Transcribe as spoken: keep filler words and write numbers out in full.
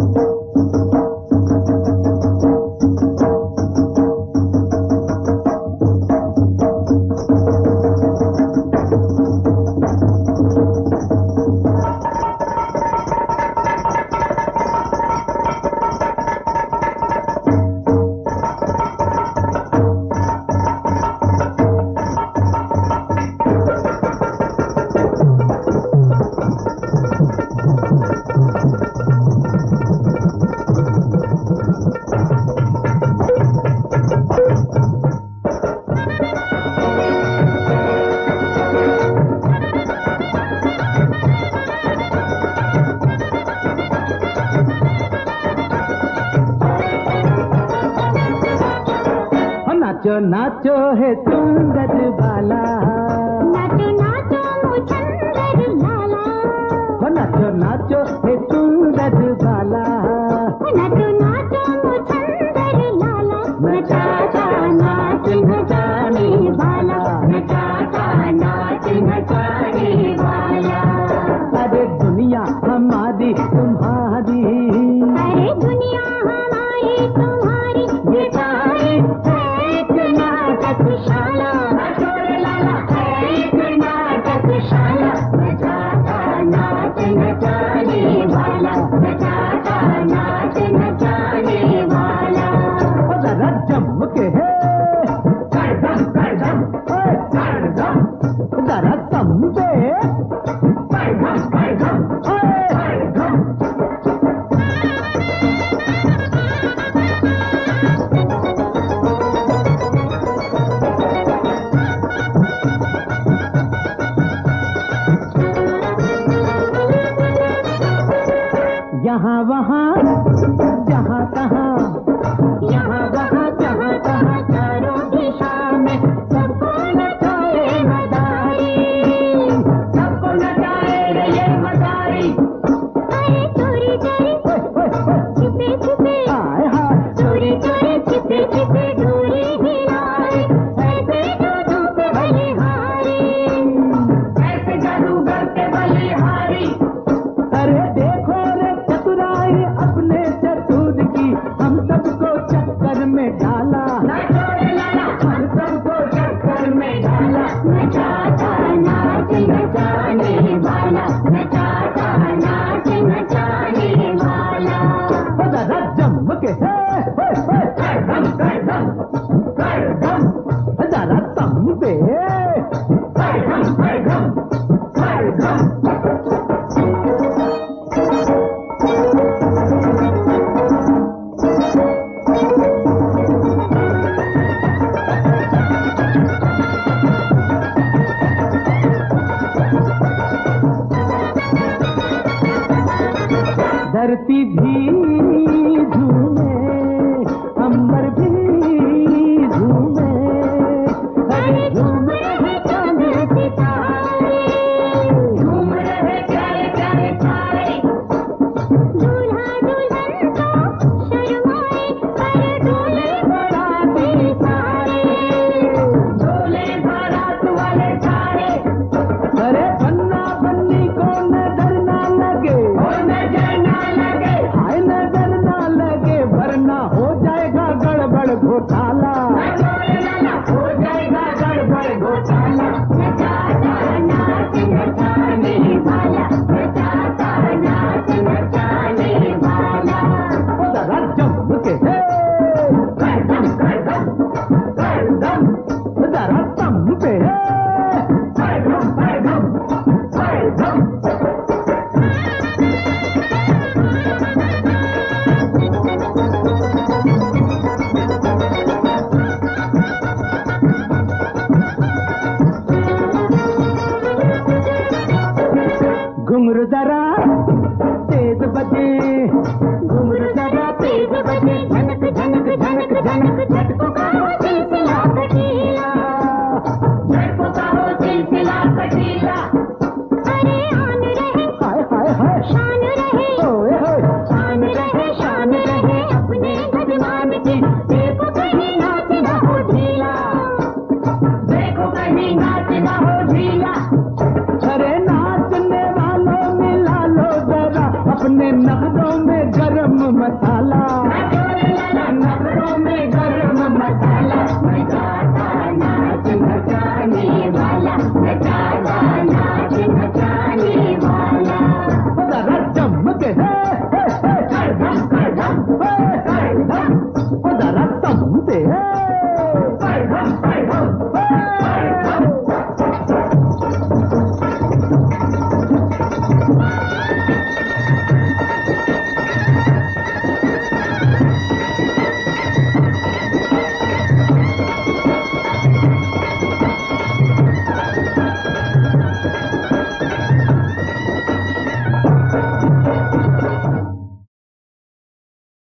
नाचो नाचो है सुंदर बाला, नाचो नाचो मुचंदर लाला, हो नाचो नाचो है सुंदर बाला, नाचो नाचो मुचंदर लाला, नचाता नाच नचाने वाला, नचाता नाच नचाने वाला। अरे दुनिया हमारी तुम्हारी, अरे दुनिया हमारी तुम्हारी, ये सारी नाटकशाला, लाला एक नाटकशाला, नचाता नाच नचाने वाला, नचाता नाच नचाने वाला। जरा जम के है करदम करदम करदम, जरा समझे करदम करदम करदम। यहाँ वहाँ जहाँ तहाँ, यहाँ वहाँ जहाँ तहाँ चारों दिशा में सबको नचाए मदारी, सबको नचाए रे ये मदारी। अरे चोरी चोरी छिपे छिपे, हाय हाय चोरी चोरी छिपे छिपे डोरी हिलाए, ऐसे जादू के बलिहारी, ऐसे जादूगर के बलिहारी। अरे देखो रे चतुराई अपने चतुर की, हम सबको चक्कर में डाला, नाचो रे लाला हम सबको चक्कर में डाला, नचाता नाच नचाने वाला, नचाता नाच नचाने वाला। हो जरा जम के है करदम करदम करदम, जरा समझे करदम करदम करदम। धरती भी झूमे, अंबर भी झूमे, अरे झूम रहे चांद सितारे, झूम रहे प्यारे प्यारे तारे। दूल्हा दुल्हन को शर्माए, पर डोले बाराती सारे, डोले बारात वाले सारे। अरे बन्ना बन्नी को नजर ना लगे, और नजर ना लगे, हाय नजर ना लगे, वरना हो जाएगा गड़बड़ घोटाला। नाचो रे लाला हो जाएगा गड़बड़ घोटाला, नचाता नाच नचाने वाला, नचाता नाच नचाने वाला। हो जरा जम के है करदम करदम करदम, जरा समझे करदम करदम करदम। घुंघरू जरा तेज बजे, घुंघरू जरा तेज बजे, झनक झनक झनक झनक, झटकों का हो सिलसिला कटीला, झटकों का हो सिलसिला कटीला। अरे आन रहे हाय हाय हाय शान रहे, ओए होए शान रहे शान रहे अपने जजमान की। देखो कहीं नाच ना हो ढीला, देखो कहीं नाच ना हो ढीला। अरे नाचने वालों मिला लो जरा अपने नगरों में गरम मसाला।